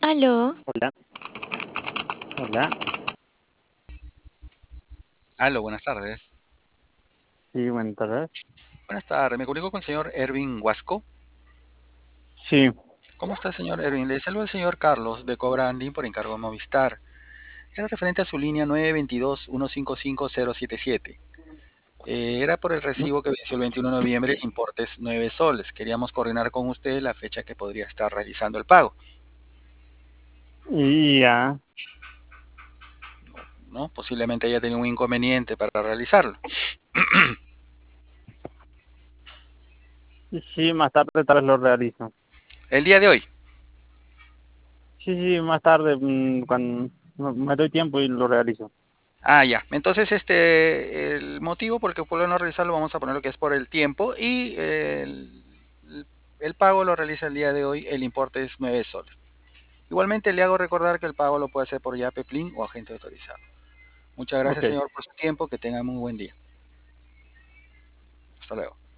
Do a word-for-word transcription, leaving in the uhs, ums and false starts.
Aló, Hola, hola, Aló, buenas tardes. sí, buenas tardes. Buenas tardes, me comunico con el señor Ervin Huasco. Sí, ¿Cómo está, señor Ervin? Le saluda el señor Carlos de Cobranding por encargo de Movistar. Era referente a su línea nueve dos dos, uno cinco cinco cero siete siete. Eh, era por el recibo que venció el veintiuno de noviembre, importes nueve soles. Queríamos coordinar con usted la fecha que podría estar realizando el pago, y ya, ¿no? Posiblemente haya tenido un inconveniente para realizarlo. sí, sí, más tarde tal vez lo realizo. El día de hoy. Sí, sí, más tarde, mm, cuando no- me doy tiempo y lo realizo. Ah, ya. Entonces, este, el motivo por el que puedo no realizarlo, vamos a poner lo que es por el tiempo y el, el pago lo realiza el día de hoy, el importe es nueve soles. Igualmente le hago recordar que el pago lo puede hacer por Yape, Plin o agente autorizado. Muchas Ok. gracias, señor, por su tiempo, que tenga muy buen día. Hasta luego.